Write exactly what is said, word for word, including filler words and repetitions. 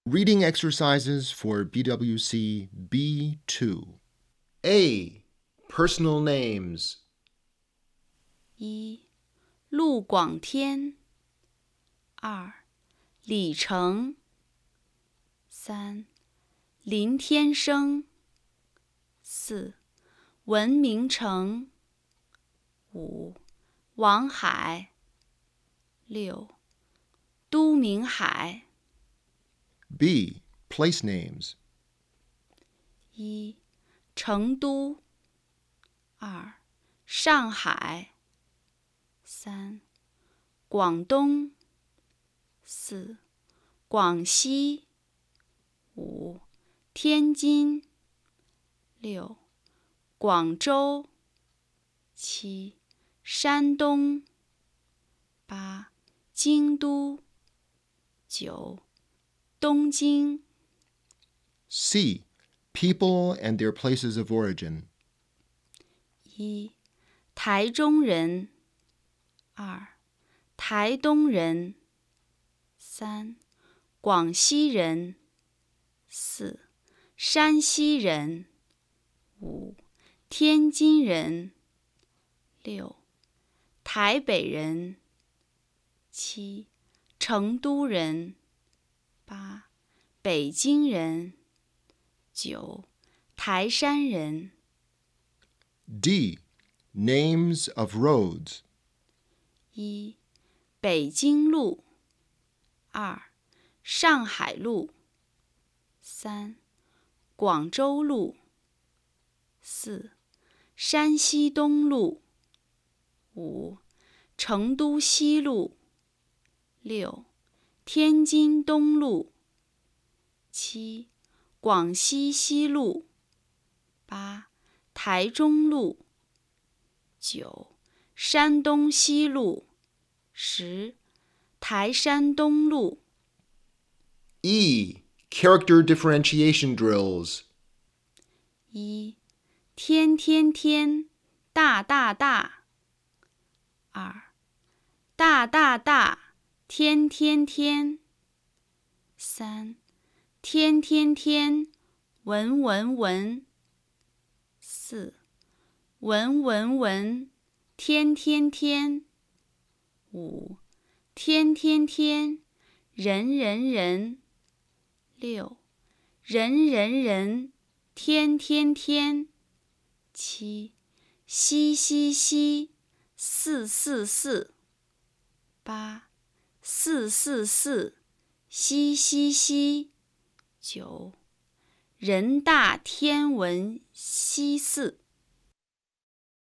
Reading exercises for B W C B two. A. Personal names. 一、陆广天。二、李成。三、林天生。四、文明成。五、王海。六、都明海。 B. Place names. 一、成都。二、上海。三、广东。四、广西。五、天津。六、广州。七、山东。八、京都。九、东京。 C. People and their places of origin. 一、台中人。二、台东人。三、广西人。四、山西人。五、天津人。六、台北人。七、成都人。八、北京人。九、台山人。 D. Names of roads. 一、北京路。二、上海路。三、广州路。四、山西东路。五、成都西路。六、天津东路。七、广西西路。八、台中路。九、山东西路。十、台山东路。 E. Character differentiation drills. 一、天天天，大大大。二、大大大，天天天。三、天天天，文文文。四、文文文，天天天。五、天天天，人人人。六、人人人，天天天。七、西西西，四四四。八、四四四，西西西。九、人大天文西四。